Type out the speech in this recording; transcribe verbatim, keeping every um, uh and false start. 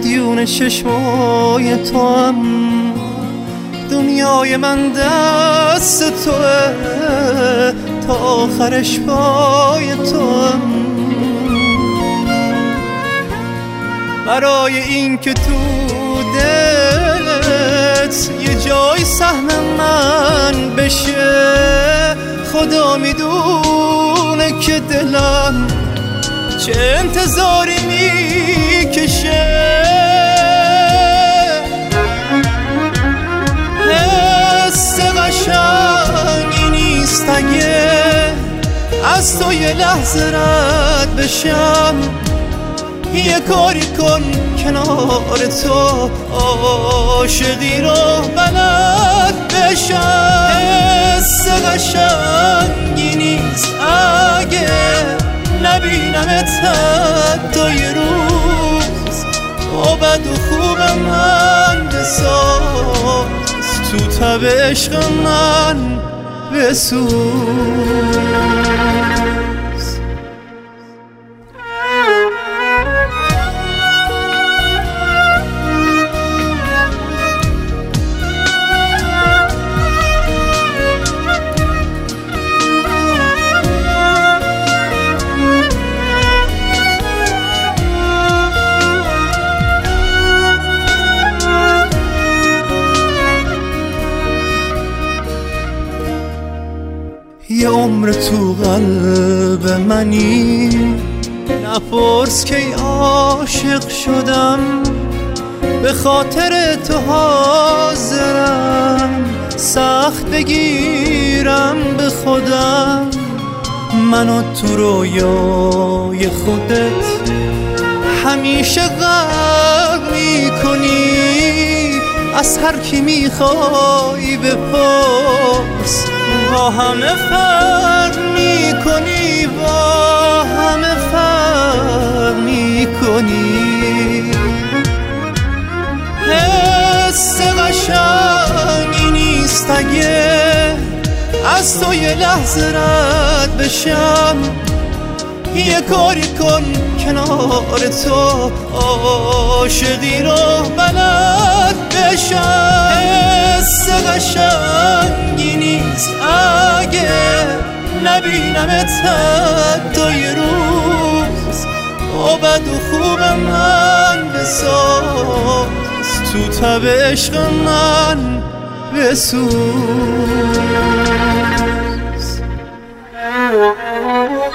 مدیون چشمای تو هم، دنیای من دست توه تا آخرش پای تو هم. برای این که تو دلت یه جای سهم من بشه، خدا میدونه که دلم چه انتظاری میکشه. حس قشنگی نیست اگه از تو یه لحظه رد بشم، یه کاری کن کنار تو عاشقی رو بلد بشم. حس قشنگی نیست اگه نبینمت حتی یه روز، با بد و خوب من بساز، تو تب عشق من بسوز. یه عمر تو قلب منی، نپرس که عاشق شدم، به خاطر تو حاضرم سخت بگیرم به خودم. منو تو رویای خودت همیشه غرق میکنی، از هر کی میخوای بپرس، با همه فرق میکنی، با همه فرق میکنی. حس قشنگی نیست اگه از تو یه لحظه رد بشم، یه کاری کن کنار تو عاشقی رو بلد بشم. حس قشنگی نیست اگه نبینمت حتی یه روز، با بد و خوب من بساز، تو تب عشق من بسوز.